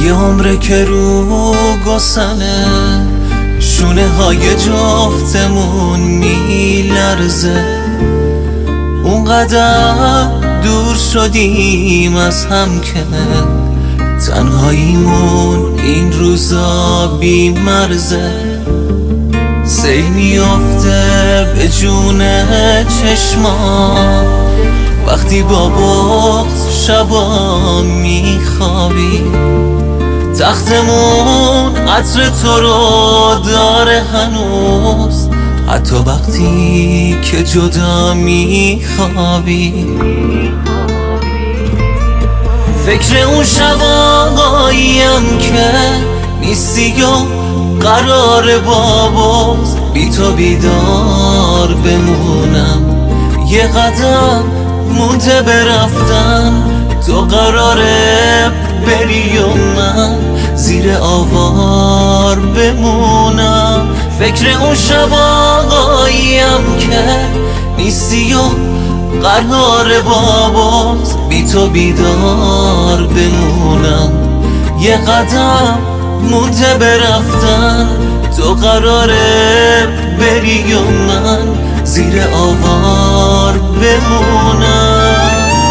یه عمره که رو گسنه شونه های جفتمون میلرزه، اونقدر دور شدیم از هم که تنهاییمون این روزا بی مرزه. سیل میافته به جون چشما وقتی با بغض شبا میخوابی، تختمون عطر تو رو داره هنوز، حتی وقتی که جدا میخوابی. فکر اون شباییم که نیستی و قرار با بغض بی تو بیدار بمونم، یه قدم مونده برفتن، تو قراره بری و من زیر آوار بمونم. فکر اون شباییم که نیستی و قراره با بغض بی تو بیدار بمونم، یه قدم مونده برفتن، تو قراره بری و من زیر آوار بمونم.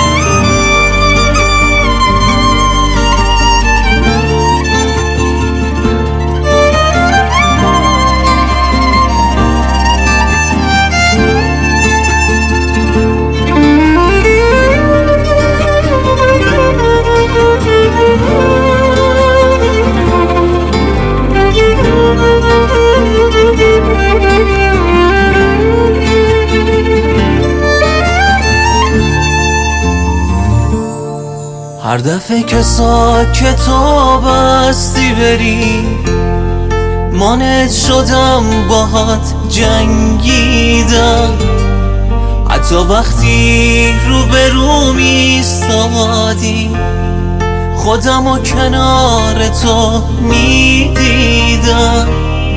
هر دفعه که ساکت و بستی بری مانت شدم، باهات جنگیدم، حتی وقتی روبرو میستادی خودم و کنار تو میدیدم.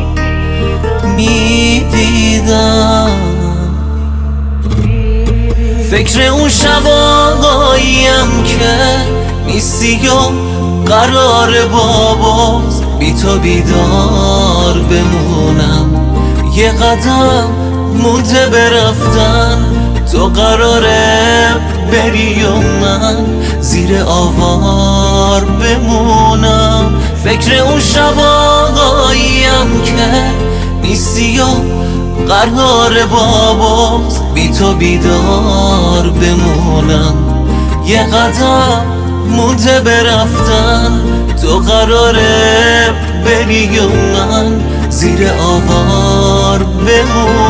فکر اون شباییم که نیستی و قراره با بغض بی تو بیدار بمونم، یه قدم مونده برفتن، تو قراره بری و من زیر آوار بمونم. فکر اون شباییم که نیستی و قراره با بغض بی تو بیدار بمونم، یه قدم مونده برفتن، تو قراره بری و من زیر آوار بمونم.